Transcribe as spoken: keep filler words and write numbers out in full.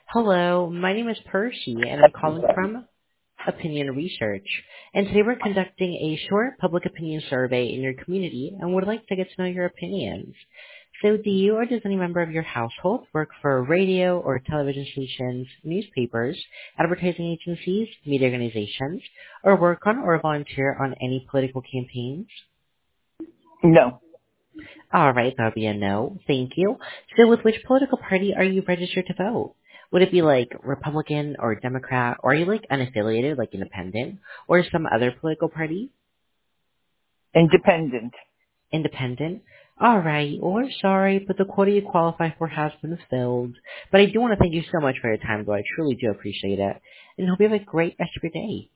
Hello, my name is Percy, and I'm calling from Opinion Research. And today we're conducting a short public opinion survey in your community and would like to get to know your opinions. So do you or does any member of your household work for radio or television stations, newspapers, advertising agencies, media organizations, or work on or volunteer on any political campaigns? No. All right, that'll be a no. Thank you. So with which political party are you registered to vote? Would it be like Republican or Democrat, or are you like unaffiliated, like independent, or some other political party? Independent. Independent? All right. Well, we're sorry, but the quota you qualify for has been filled. But I do want to thank you so much for your time, though. I truly do appreciate it. And hope you have a great rest of your day.